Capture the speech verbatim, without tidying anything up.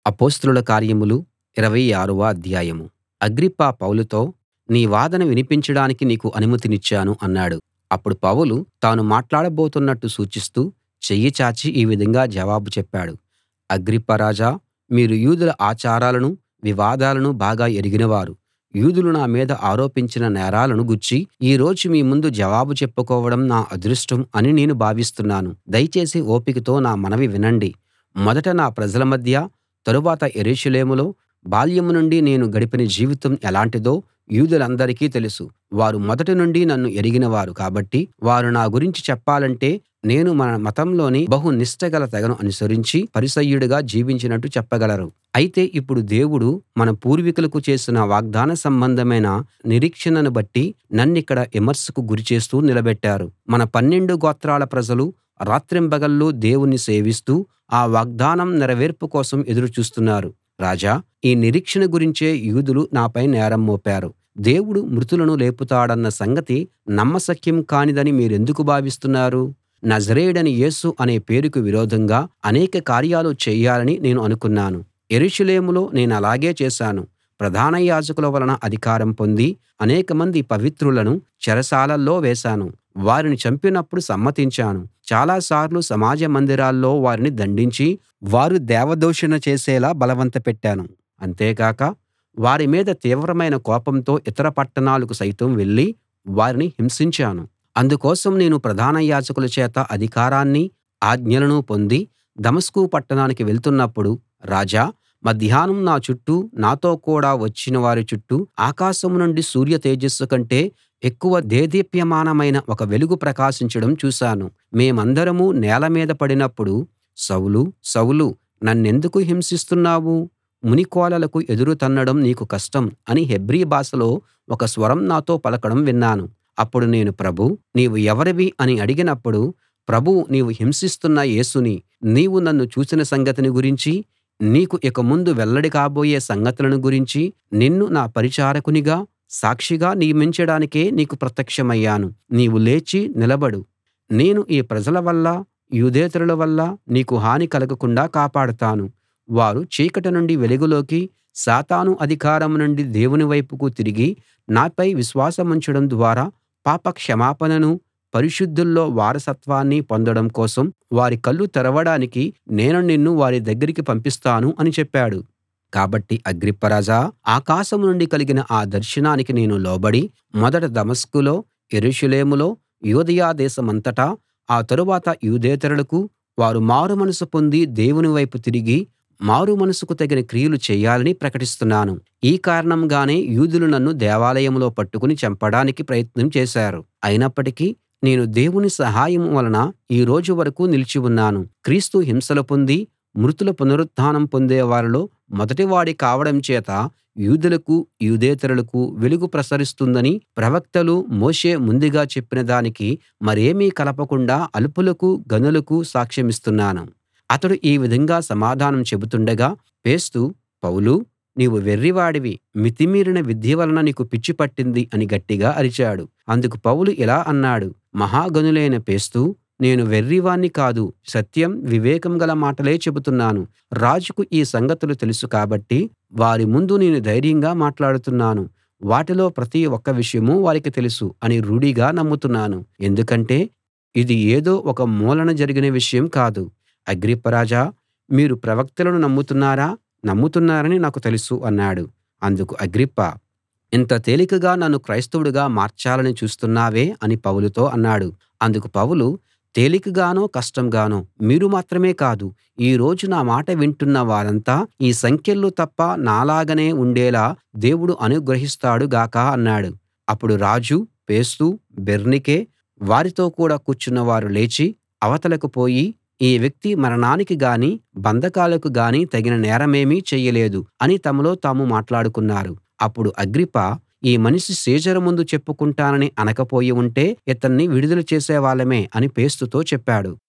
అపొస్తలుల కార్యములు ఇరవై ఆరవ అధ్యాయం. అగ్రిప్ప పౌలుతో, నీ వాదన వినిపించడానికి నీకు అనుమతినిచ్చాను అన్నాడు. అప్పుడు పౌలు తాను మాట్లాడబోతున్నట్టు సూచిస్తూ చెయ్యి చాచి ఈ విధంగా జవాబు చెప్పాడు. అగ్రిప్ప రాజా, మీరు యూదుల ఆచారాలనూ వివాదాలనూ బాగా ఎరిగినవారు. యూదులు నా మీద ఆరోపించిన నేరాలను గూర్చి ఈ రోజు మీ ముందు జవాబు చెప్పుకోవడం నా అదృష్టం అని నేను భావిస్తున్నాను. దయచేసి ఓపికతో నా మనవి వినండి. మొదట నా ప్రజల మధ్య, తరువాత యెరూషలేములో బాల్యం నుండి నేను గడిపిన జీవితం ఎలాంటిదో యూదులందరికీ తెలుసు. వారు మొదటి నుండి నన్ను ఎరిగినవారు కాబట్టి వారు నా గురించి చెప్పాలంటే నేను మన మతంలోని బహు నిష్ఠగల తెగను అనుసరించి పరిసయ్యుడిగా జీవించినట్టు చెప్పగలరు. అయితే ఇప్పుడు దేవుడు మన పూర్వీకులకు చేసిన వాగ్దాన సంబంధమైన నిరీక్షణను బట్టి నన్నిక్కడ విమర్శకు గురిచేస్తూ నిలబెట్టారు. మన పన్నెండు గోత్రాల ప్రజలు రాత్రింబగళ్ళు దేవుణ్ణి సేవిస్తూ ఆ వాగ్దానం నెరవేర్పు కోసం ఎదురు చూస్తున్నారు. రాజా, ఈ నిరీక్షణ గురించే యూదులు నాపై నేరం మోపారు. దేవుడు మృతులను లేపుతాడన్న సంగతి నమ్మశక్యం కానిదని మీరెందుకు భావిస్తున్నారు? నజరేయుడైన యేసు అనే పేరుకు విరోధంగా అనేక కార్యాలు చెయ్యాలని నేను అనుకున్నాను. యెరూషలేములో నేనలాగే చేశాను. ప్రధాన యాజకుల వలన అధికారం పొంది అనేకమంది పవిత్రులను చెరసాలల్లో వేశాను. వారిని చంపినప్పుడు సమ్మతించాను. చాలా సార్లు సమాజ మందిరాల్లో వారిని దండించి వారు దేవదూషణ చేసేలా బలవంతపెట్టాను. అంతేకాక వారి మీద తీవ్రమైన కోపంతో ఇతర పట్టణాలకు సైతం వెళ్ళి వారిని హింసించాను. అందుకోసం నేను ప్రధాన యాజకుల చేత అధికారాన్నీ ఆజ్ఞలనూ పొంది దమస్కు పట్టణానికి వెళ్తున్నప్పుడు, రాజా, మధ్యాహ్నం నా చుట్టూ నాతో కూడా వచ్చిన వారి చుట్టూ ఆకాశం నుండి సూర్య తేజస్సు కంటే ఎక్కువ దేదీప్యమానమైన ఒక వెలుగు ప్రకాశించడం చూశాను. మేమందరమూ నేల మీద పడినప్పుడు, సౌలూ, సౌలూ, నన్నెందుకు హింసిస్తున్నావు? మునికోలలకు ఎదురు తన్నడం నీకు కష్టం అని హెబ్రీ భాషలో ఒక స్వరం నాతో పలకడం విన్నాను. అప్పుడు నేను, ప్రభూ, నీవు ఎవరివి అని అడిగినప్పుడు, ప్రభువు, నీవు హింసిస్తున్న యేసుని, నీవు నన్ను చూసిన సంగతిని గురించి, నీకు ఇక ముందు వెల్లడి కాబోయే సంగతులను గురించి, నిన్ను నా పరిచారకునిగా సాక్షిగా నియమించడానికే నీకు ప్రత్యక్షమయ్యాను. నీవు లేచి నిలబడు. నేను ఈ ప్రజల వల్ల యూదేతరుల వల్ల నీకు హాని కలగకుండా కాపాడతాను. వారు చీకటి నుండి వెలుగులోకి, సాతాను అధికారం నుండి దేవుని వైపుకు తిరిగి నాపై విశ్వాసముంచడం ద్వారా పాప క్షమాపణనూ పరిశుద్ధుల్లో వారసత్వాన్నీ పొందడం కోసం వారి కళ్ళు తెరవడానికి నేను నిన్ను వారి దగ్గరికి పంపిస్తాను అని చెప్పాడు. కాబట్టి అగ్రిప్ప రాజా, ఆకాశం నుండి కలిగిన ఆ దర్శనానికి నేను లోబడి మొదట దమస్కులో, యెరూషలేములో, యూదయ దేశమంతటా, ఆ తరువాత యూదేతరులకు వారు మారుమనసు పొంది దేవుని వైపు తిరిగి మారుమనసుకు తగిన క్రియలు చేయాలని ప్రకటిస్తున్నాను. ఈ కారణంగానే యూదులు నన్ను దేవాలయంలో పట్టుకుని చంపడానికి ప్రయత్నం చేశారు. అయినప్పటికీ నేను దేవుని సహాయం వలన ఈ రోజు వరకూ నిలిచి ఉన్నాను. క్రీస్తు హింసలు పొంది మృతుల పునరుత్థానం పొందే వారిలో మొదటివాడి కావడం చేత యూదులకు యూదేతరులకు వెలుగు ప్రసరిస్తుందని ప్రవక్తలు మోషే ముందుగా చెప్పిన దానికి మరేమీ కలపకుండా అల్పులకు గనులకు సాక్ష్యమిస్తున్నాను. అతడు ఈ విధంగా సమాధానం చెబుతుండగా ఫేస్తు, పౌలూ, నీవు వెర్రివాడివి, మితిమీరిన విద్య వలన నీకు పిచ్చి పట్టింది అని గట్టిగా అరిచాడు. అందుకు పౌలు ఇలా అన్నాడు, మహాగణులైన ఫేస్తూ, నేను వెర్రివాణ్ణి కాదు, సత్యం వివేకం గల మాటలే చెబుతున్నాను. రాజుకు ఈ సంగతులు తెలుసు కాబట్టి వారి ముందు నేను ధైర్యంగా మాట్లాడుతున్నాను. వాటిలో ప్రతి ఒక్క విషయమూ వారికి తెలుసు అని రూఢిగా నమ్ముతున్నాను. ఎందుకంటే ఇది ఏదో ఒక మూలన జరిగిన విషయం కాదు. అగ్రిప్ప రాజా, మీరు ప్రవక్తలను నమ్ముతున్నారా? నమ్ముతున్నారని నాకు తెలుసు అన్నాడు. అందుకు అగ్రిప్ప, ఇంత తేలికగా నన్ను క్రైస్తవుడిగా మార్చాలని చూస్తున్నావే అని పౌలుతో అన్నాడు. అందుకు పౌలు, తేలికగానో కష్టంగానో మీరు మాత్రమే కాదు, ఈ రోజు నా మాట వింటున్న వారంతా ఈ సంకెళ్ళు తప్ప నాలాగనే ఉండేలా దేవుడు అనుగ్రహిస్తాడు గాక అన్నాడు. అప్పుడు రాజు, ఫేస్తు, బెర్నీకే వారితో కూడా కూర్చున్నవారు లేచి అవతలకు పోయి, ఈ వ్యక్తి మరణానికి గానీ బంధకాలకు గానీ తగిన నేరమేమీ చెయ్యలేదు అని తమలో తాము మాట్లాడుకున్నారు. అప్పుడు అగ్రిప్ప, ఈ మనిషి సీజరు ముందు చెప్పుకుంటానని అనకపోయి ఉంటే ఇతన్ని విడుదల చేసేవాళ్ళమే అని ఫేస్తుతో చెప్పాడు.